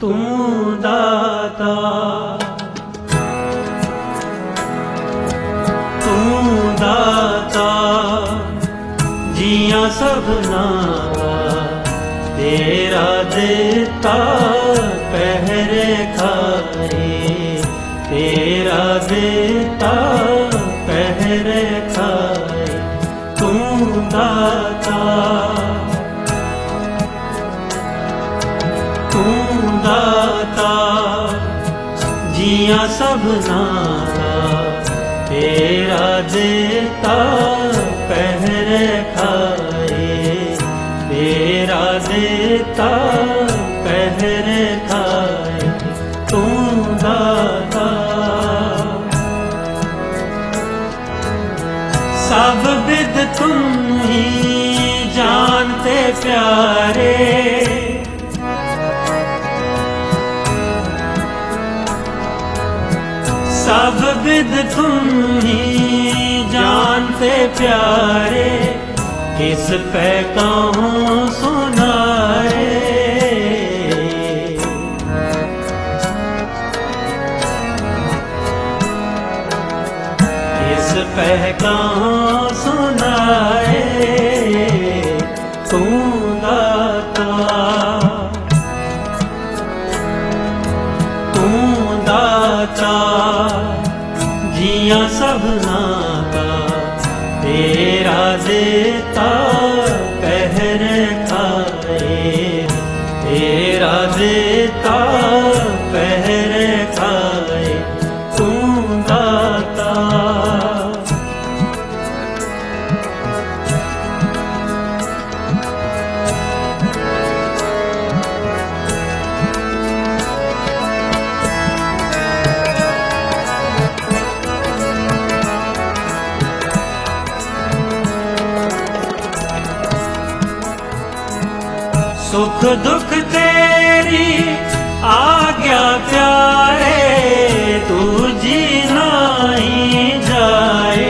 तू दाता, तू दाता जिया सबना तेरा देता पहरे खाए, तेरा देता पहरे खाए। तू दाता, तू दाता जिया सबना तेरा देता पहरे खाए, तेरा देता पहरे खाए। तू दाता सब विद तुम ही जानते प्यारे, सब विद तुम ही जानते प्यारे, किस पे कहूँ सुनाए। किस पे कहूँ सुनाए। तू दाता, तू दाता जिया सबना तेरा देता पहरे खाए, तेरा देता पहरे खाए। तू दाता सुख दुख तेरी आज्ञा प्यारे, तू जीना ही जाए।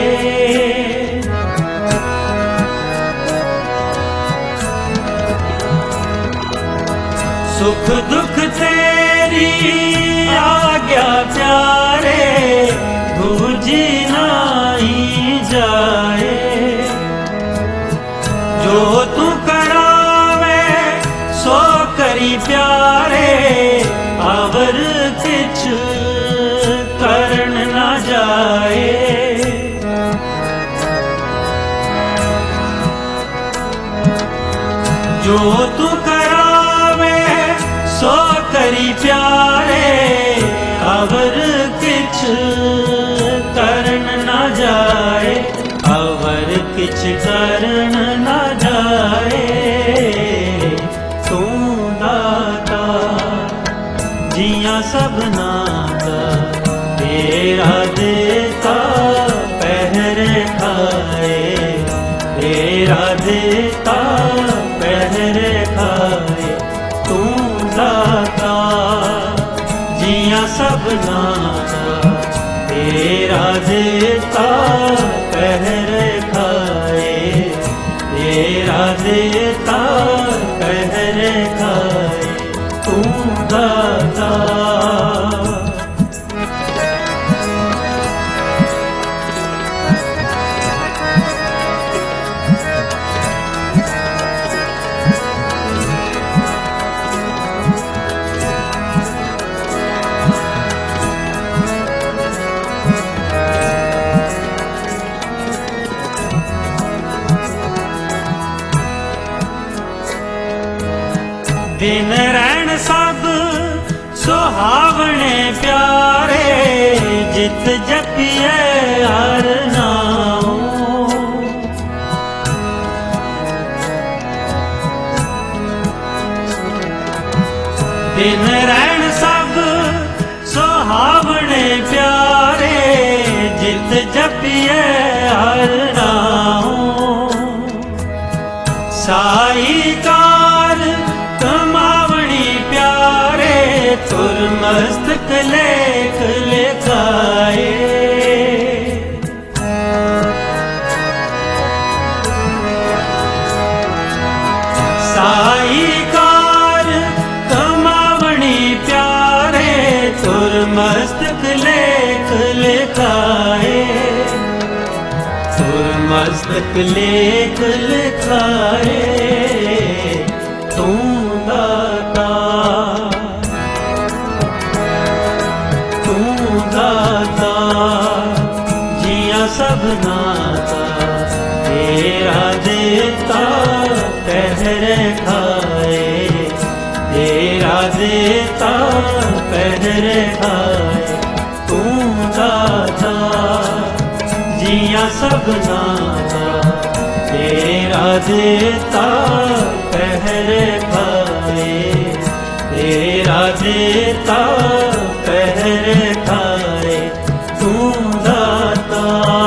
सुख दुख तेरी आज्ञा प्यारे, तू जीना ही जाए। जो तू करी प्यारे, अवर किछ करन ना जाए। जो तू करावे सो करी प्यारे, अवर किछ करन ना जाए, अवर किछ करन ना जाए। जिया सबना तेरा देता पहरे खाए, तेरा देता पहरे खाए। तू दाता जिया सबना तेरा देता पहरे खाए, तेरा देता पहरे खाए। तू दाता दिन रैन सब सुहावने प्यारे, जित जपिए हर नाम। दिन रैन सब सुहावने प्यारे, जित जपिए हर नाम। साई कार कमावणी प्यारे, तुर मस्तक लेख लिखाए। साई कार कमावणी मस्तक लेख लिखाए, सुर मस्तक लेख लिखाए, तू दाता, तू दाता, जिया सबना का, तेरा देता पहरे खाए, तेरा देता पहरे खाए, तू दाता जिया सबना का, तेरा देता पहरे खाए, तेरा देता पहरे खाए, तू दाता।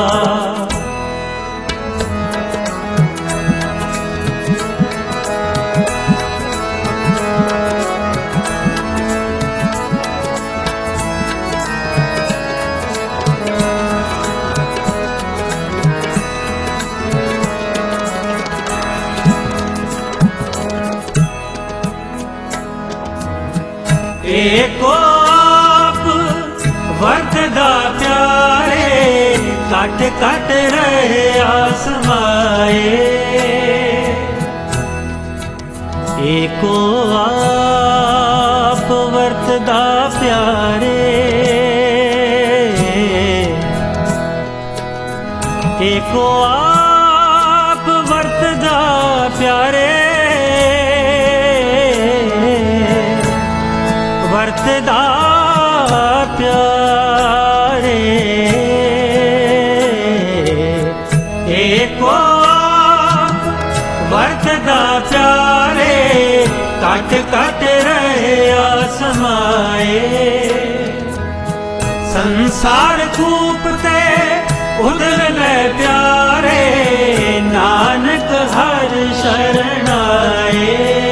एको आप वरतदा प्यारे, कट कट रहे आसमाए, एको आप वरतदा प्यारे, एको आप वरतदा प्यारे, वरतदा प्यारे, एको वरतदा प्यारे, कट कट रहे आसमाए, संसार कूपते उधर ले प्यारे, नानक हर शरणाए,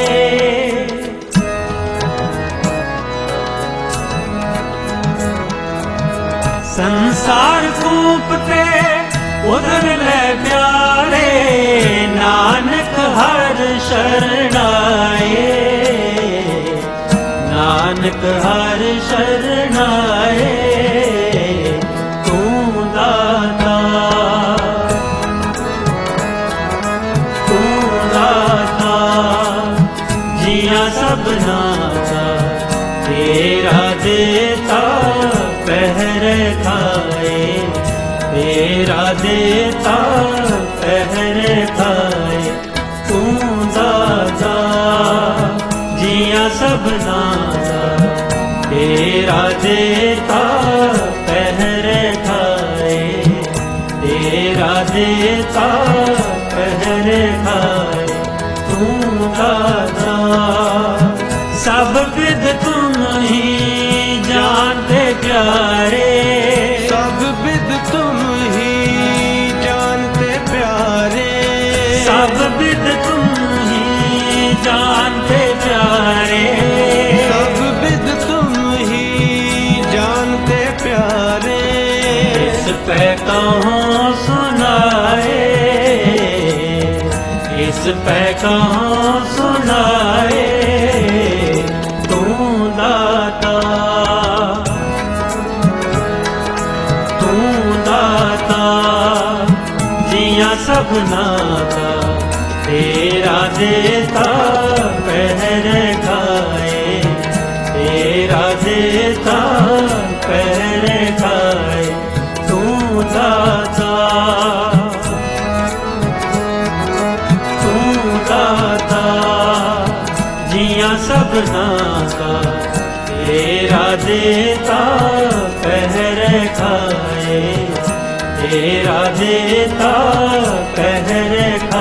संसार कूपते उधर ले प्यारे, नानक हर शरणाए, नानक हर शरणाए, तू दाता, तू दाता, जिया सबना का, तेरा देता पहरे खाए, तेरा देता पहरे खाए, तू दाता जिया सबना का, तेरा देता पहरे खाए, तेरा देता पहरे खाए, तू दाता। सब विद तुम ही जानते प्यारे, सब विद तुम ही जानते प्यारे, सब विद तुम ही जानते प्यारे, सब विद तुम ही जानते प्यारे, इस पे कहाँ सुनाए, इस पे कहाँ सुनाए, तू दाता, तू दाता जिया सबना का, तेरा देता पहरे खाए, तेरा देता पहरे खाए, तू दाता, तू दाता जिया सबना का, तेरा देता पहरे खाए, तेरा देता पहरे खाए।